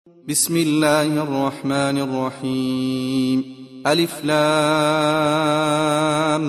بسم الله الرحمن الرحيم. ألف لام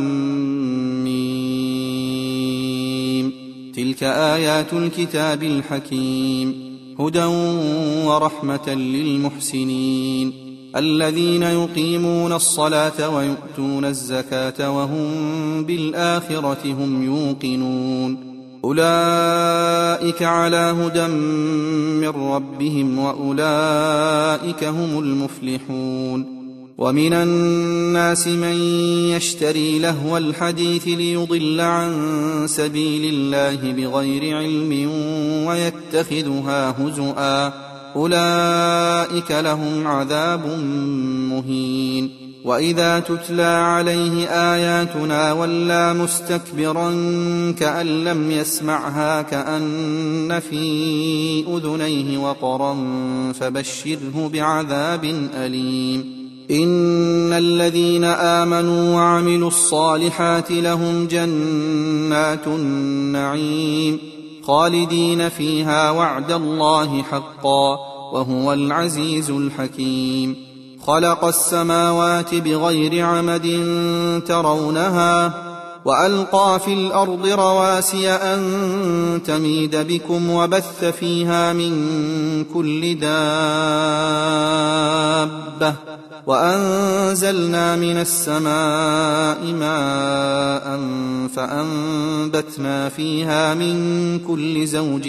ميم. تلك آيات الكتاب الحكيم، هدى ورحمة للمحسنين الذين يقيمون الصلاة ويؤتون الزكاة وهم بالآخرة هم يوقنون. أولئك على هدى من ربهم وأولئك هم المفلحون. ومن الناس من يشتري لهو الحديث ليضل عن سبيل الله بغير علم ويتخذها هزؤا، أولئك لهم عذاب مهين. وإذا تتلى عليه آياتنا ولى مستكبرا كأن لم يسمعها كأن في أذنيه وقرا فبشره بعذاب أليم. إن الذين آمنوا وعملوا الصالحات لهم جنات النعيم خالدين فيها وعد الله حقا وهو العزيز الحكيم. خلق السماوات بغير عمد ترونها وألقى في الأرض رواسي أن تميد بكم وبث فيها من كل دابة وأنزلنا من السماء ماء فأنبتنا فيها من كل زوج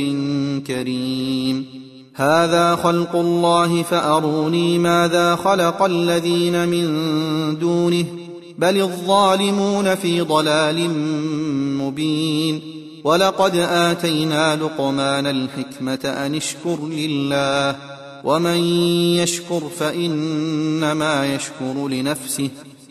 كريم. هذا خلق الله فأروني ماذا خلق الذين من دونه بل الظالمون في ضلال مبين. ولقد آتينا لقمان الحكمة أن اشكر لله ومن يشكر فإنما يشكر لنفسه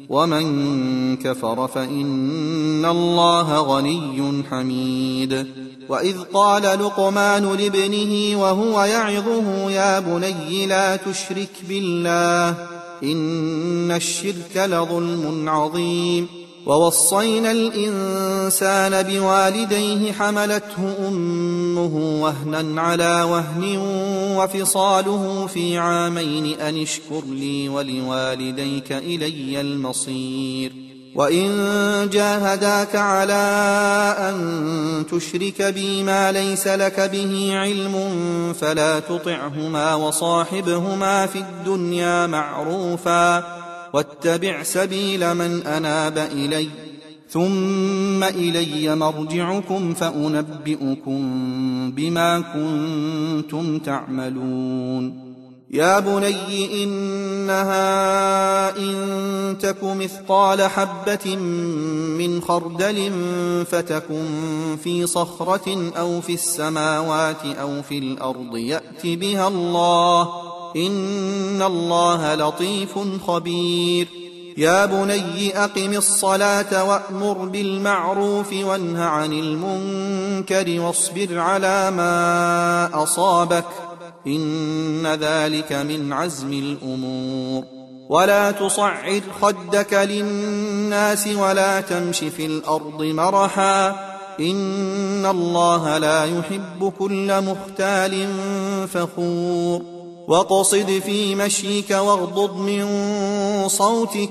ومن كفر فإن الله غني حميد. وإذ قال لقمان لابنه وهو يعظه يا بني لا تشرك بالله إن الشرك لظلم عظيم. ووصينا الإنسان بوالديه حملته أمه وهنا على وهن وفصاله في عامين أن اشكر لي ولوالديك إلي المصير. وإن جاهداك على أن تشرك بي ما ليس لك به علم فلا تطعهما وصاحبهما في الدنيا معروفا واتبع سبيل من أناب إلي ثم إلي مرجعكم فأنبئكم بما كنتم تعملون. يا بني إنها إن تك مثقال حبة من خردل فتكن في صخرة أو في السماوات أو في الأرض يأت بها الله إن الله لطيف خبير. يا بني أقم الصلاة وأمر بالمعروف وانه عن المنكر واصبر على ما أصابك إن ذلك من عزم الأمور. ولا تصعر خدك للناس ولا تمش في الأرض مرحا إن الله لا يحب كل مختال فخور. واقصد في مشيك واغضض من صوتك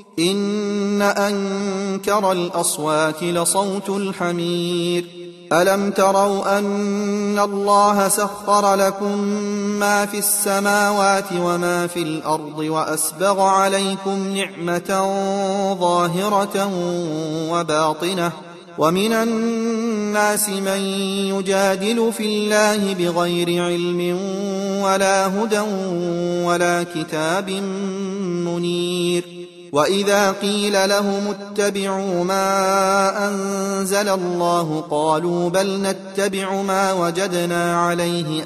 إن أنكر الأصوات لصوت الحمير. ألم تروا أن الله سخر لكم ما في السماوات وما في الأرض وأسبغ عليكم نعمة ظاهرة وباطنة ومن الناس من يجادل في الله بغير علم ولا هدى ولا كتاب منير. وإذا قيل لهم اتبعوا ما أنزل الله قالوا بل نتبع ما وجدنا عليه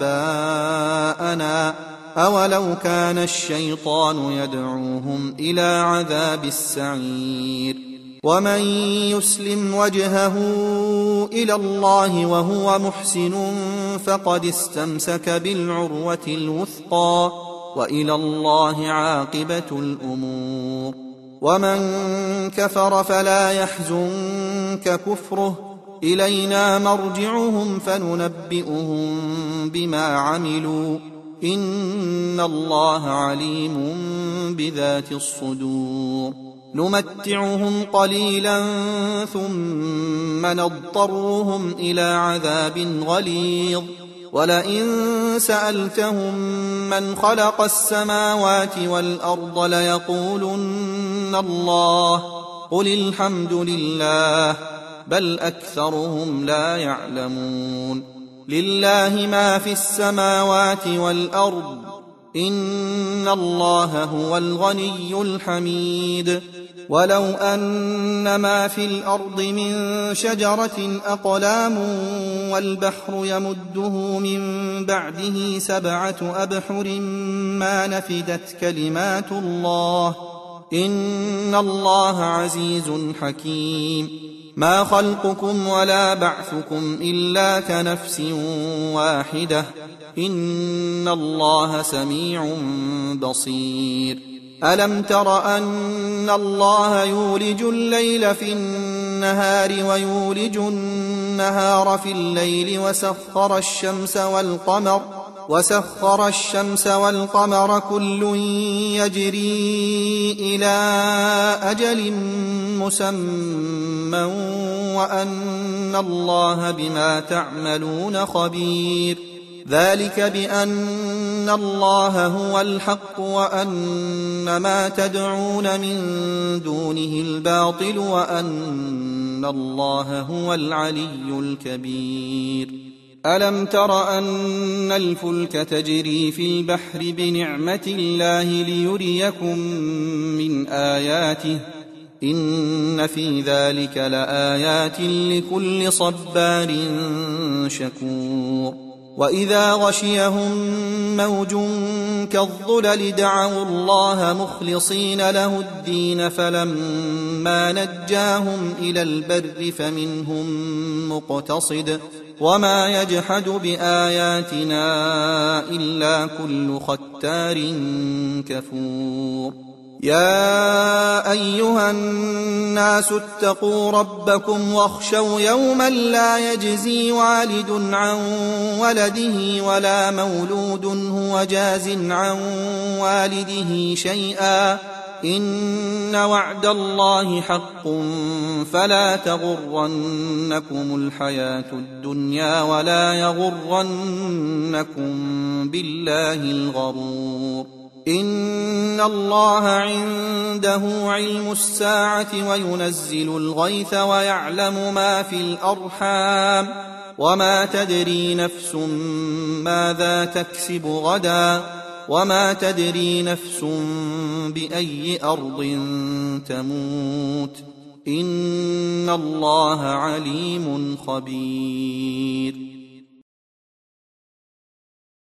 آباءنا أولو كان الشيطان يدعوهم إلى عذاب السعير. ومن يسلم وجهه إلى الله وهو محسن فقد استمسك بالعروة الوثقى وإلى الله عاقبة الأمور. ومن كفر فلا يحزنك كفره إلينا مرجعهم فننبئهم بما عملوا إن الله عليم بذات الصدور نمتعهم قليلا ثم نضطرهم إلى عذاب غليظ ولئن سألتهم من خلق السماوات والأرض ليقولن الله قل الحمد لله بل أكثرهم لا يعلمون لله ما في السماوات والأرض إن الله هو الغني الحميد ولو أن ما في الأرض من شجرة أقلام والبحر يمده من بعده 7 أبحر ما نفدت كلمات الله إن الله عزيز حكيم ما خلقكم ولا بعثكم إلا كنفس واحدة إن الله سميع بصير ألم تر أن الله يولج الليل في النهار ويولج النهار في الليل وسخر الشمس والقمر كل يجري إلى أجل مسمى وأن الله بما تعملون خبير ذلك بأن الله هو الحق وأن ما تدعون من دونه الباطل وأن الله هو العلي الكبير ألم تر أن الفلك تجري في البحر بنعمة الله ليريكم من آياته إن في ذلك لآيات لكل صبار شكور وإذا غشيهم موج كالظلل دعوا الله مخلصين له الدين فلما نجاهم إلى البر فمنهم مقتصد وما يجحد بآياتنا إلا كل ختار كفور يا أيها الناس اتقوا ربكم واخشوا يوما لا يجزي والد عن ولده ولا مولود هو جاز عن والده شيئا إن وعد الله حق فلا تغرنكم الحياة الدنيا ولا يغرنكم بالله الغرور إن الله عنده علم الساعة وينزل الغيث ويعلم ما في الأرحام وما تدري نفس ماذا تكسب غدا وما تدري نفس بأي أرض تموت إن الله عليم خبير